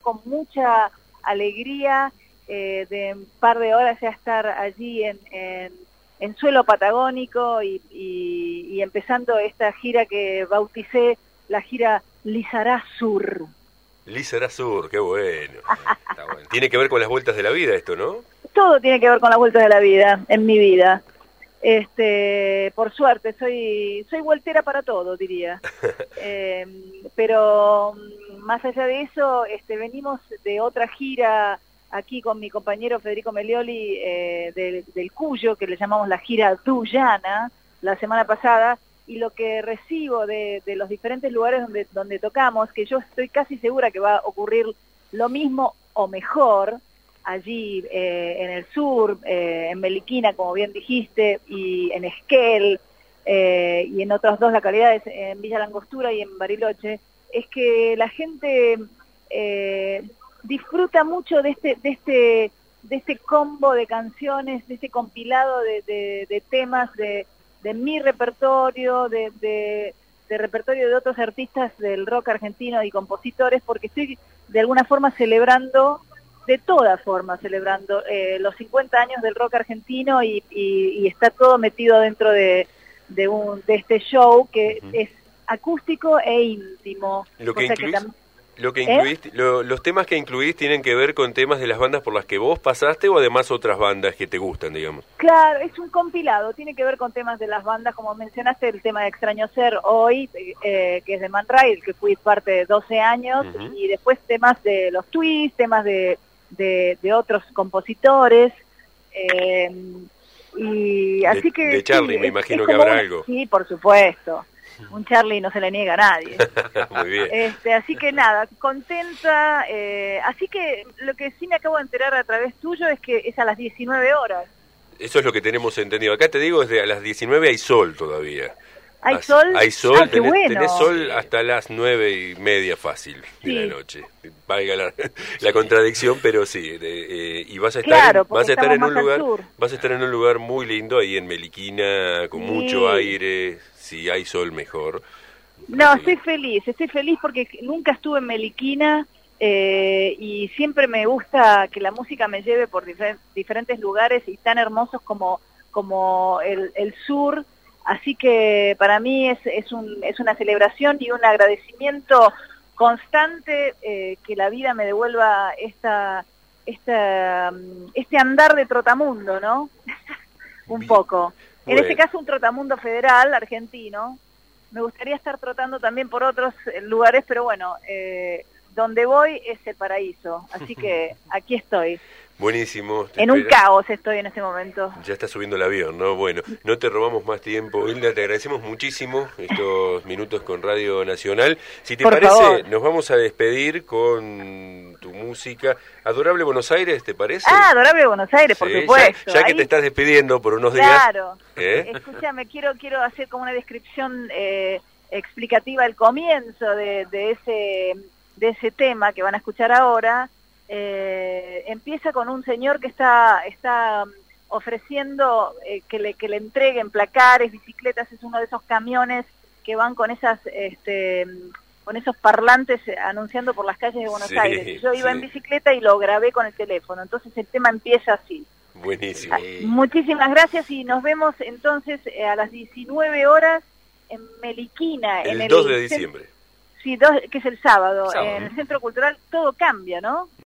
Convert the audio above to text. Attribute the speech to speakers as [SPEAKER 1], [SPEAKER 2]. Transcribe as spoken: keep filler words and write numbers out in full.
[SPEAKER 1] con mucha alegría eh, de un par de horas ya estar allí en, en, en suelo patagónico y, y, y empezando esta gira que bauticé la gira Lizará Sur.
[SPEAKER 2] Lizará Sur, qué bueno. Está bueno. Tiene que ver con las vueltas de la vida esto, ¿no?
[SPEAKER 1] Todo tiene que ver con las vueltas de la vida, en mi vida. Este, por suerte, soy soy voltera para todo, diría. Eh, pero más allá de eso, este, venimos de otra gira aquí con mi compañero Federico Melioli eh, del, del Cuyo, que le llamamos la gira Duyana, la semana pasada, y lo que recibo de, de los diferentes lugares donde, donde tocamos, que yo estoy casi segura que va a ocurrir lo mismo o mejor, allí eh, en el sur, eh, en Meliquina, como bien dijiste, y en Esquel, eh, y en otras dos localidades, en Villa Langostura y en Bariloche, es que la gente eh, disfruta mucho de este, de este, de este combo de canciones, de este compilado de, de, de temas de, de mi repertorio, de, de, de repertorio de otros artistas del rock argentino y compositores, porque estoy de alguna forma celebrando, de todas formas celebrando eh, los cincuenta años del rock argentino y, y, y está todo metido dentro de, de, un, de este show que uh-huh. es acústico e íntimo.
[SPEAKER 2] Lo que, incluís,
[SPEAKER 1] que tam-
[SPEAKER 2] lo que incluís, ¿Eh? lo, los temas que incluís tienen que ver con temas de las bandas por las que vos pasaste o además otras bandas que te gustan, digamos.
[SPEAKER 1] Claro, es un compilado, tiene que ver con temas de las bandas, como mencionaste, el tema de Extraño Ser hoy, eh, que es de Man Ray, el que fui parte de doce años, uh-huh. y después temas de los Twists, temas de, de, de otros compositores, eh, y así
[SPEAKER 2] de,
[SPEAKER 1] que...
[SPEAKER 2] De Charlie,
[SPEAKER 1] sí,
[SPEAKER 2] me
[SPEAKER 1] es,
[SPEAKER 2] imagino
[SPEAKER 1] es
[SPEAKER 2] que habrá
[SPEAKER 1] un,
[SPEAKER 2] algo.
[SPEAKER 1] Sí, por supuesto. Un Charlie no se le niega a nadie.
[SPEAKER 2] Muy bien.
[SPEAKER 1] Este, así que nada, contenta. Eh, así que lo que sí me acabo de enterar a través tuyo es que es a las diecinueve horas.
[SPEAKER 2] Eso es lo que tenemos entendido. Acá te digo, desde a las diecinueve hay sol todavía.
[SPEAKER 1] ¿Hay
[SPEAKER 2] As,
[SPEAKER 1] sol?
[SPEAKER 2] Hay sol,
[SPEAKER 1] ah,
[SPEAKER 2] tenés,
[SPEAKER 1] bueno.
[SPEAKER 2] tenés sol hasta las nueve y media fácil
[SPEAKER 1] sí.
[SPEAKER 2] de la noche. Valga la, la contradicción, pero sí. De, eh, y vas a estar,
[SPEAKER 1] claro,
[SPEAKER 2] en, vas a estar en un lugar,
[SPEAKER 1] sur.
[SPEAKER 2] vas a estar en un lugar muy lindo ahí en Meliquina, con sí. mucho aire. Si hay sol, mejor.
[SPEAKER 1] No, estoy feliz, estoy feliz porque nunca estuve en Meliquina eh, y siempre me gusta que la música me lleve por difer- diferentes lugares y tan hermosos como, como el, el sur. Así que para mí es, es, un, es una celebración y un agradecimiento constante eh, que la vida me devuelva esta, esta, este andar de trotamundo, ¿no? un poco. En
[SPEAKER 2] bueno.
[SPEAKER 1] este caso un trotamundo federal, argentino. Me gustaría estar trotando también por otros lugares, pero bueno, eh, donde voy es el paraíso. Así que aquí estoy.
[SPEAKER 2] Buenísimo.
[SPEAKER 1] En un caos estoy en este momento.
[SPEAKER 2] Ya está subiendo el avión, ¿no? Bueno, no te robamos más tiempo. Hilda, te agradecemos muchísimo estos minutos con Radio Nacional. Si te
[SPEAKER 1] Por
[SPEAKER 2] parece,
[SPEAKER 1] favor.
[SPEAKER 2] Nos vamos a despedir con tu música. Adorable Buenos Aires, ¿te parece?
[SPEAKER 1] Ah, Adorable Buenos Aires, sí, por supuesto.
[SPEAKER 2] Ya, ya que
[SPEAKER 1] Ahí...
[SPEAKER 2] te estás despidiendo por unos días.
[SPEAKER 1] Claro.
[SPEAKER 2] ¿eh?
[SPEAKER 1] Escúchame, quiero, quiero hacer como una descripción eh, explicativa al comienzo de, de, ese, de ese tema que van a escuchar ahora. Eh, empieza con un señor que está está ofreciendo eh, que le que le entreguen placares, bicicletas, es uno de esos camiones que van con esas este con esos parlantes anunciando por las calles de Buenos
[SPEAKER 2] sí,
[SPEAKER 1] Aires. Yo iba
[SPEAKER 2] sí.
[SPEAKER 1] en bicicleta y lo grabé con el teléfono, entonces el tema empieza así.
[SPEAKER 2] Buenísimo.
[SPEAKER 1] Muchísimas gracias y nos vemos entonces a las diecinueve horas en Meliquina.
[SPEAKER 2] El
[SPEAKER 1] en el
[SPEAKER 2] dos de diciembre.
[SPEAKER 1] Sí, dos, que es el sábado,
[SPEAKER 2] sábado.
[SPEAKER 1] En el Centro Cultural todo cambia, ¿no?